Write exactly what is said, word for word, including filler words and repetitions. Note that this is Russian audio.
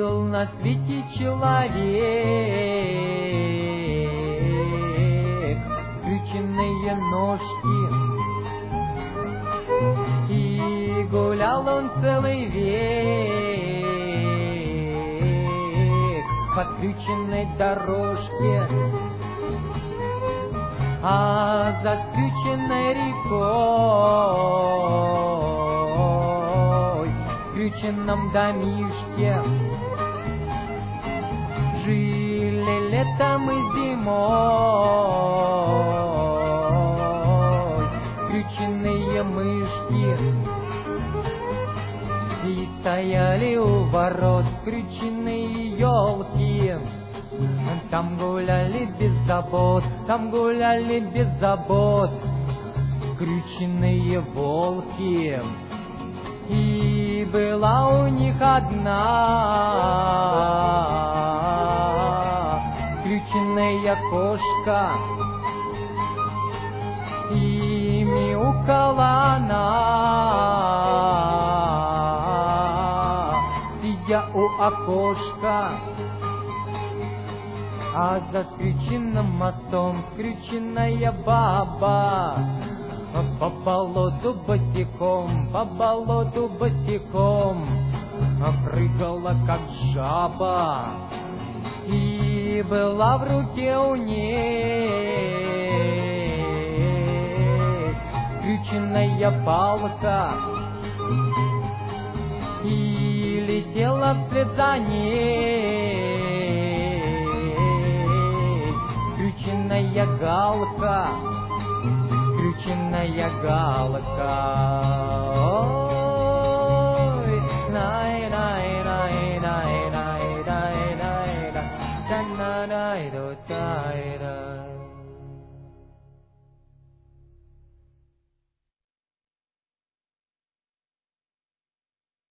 Был на свете человек, скрюченные ножки, и гулял он целый век по скрюченной дорожке, а за скрюченной рекой, в скрюченном домишке, жили летом и зимой скрюченные мышки, и стояли у ворот скрюченные елки. Там гуляли без забот, там гуляли без забот скрюченные волки. И была у них одна скрюченная кошка, и мяукала она, сидя у окошка. А за скрюченным мостом скрюченная баба по болоту босиком, по болоту босиком прыгала, как жаба. И была в руке у ней скрюченная палка, и летела вслед за ней скрюченная галка, скрюченная галка. Ой, най най най най най най най най най най най най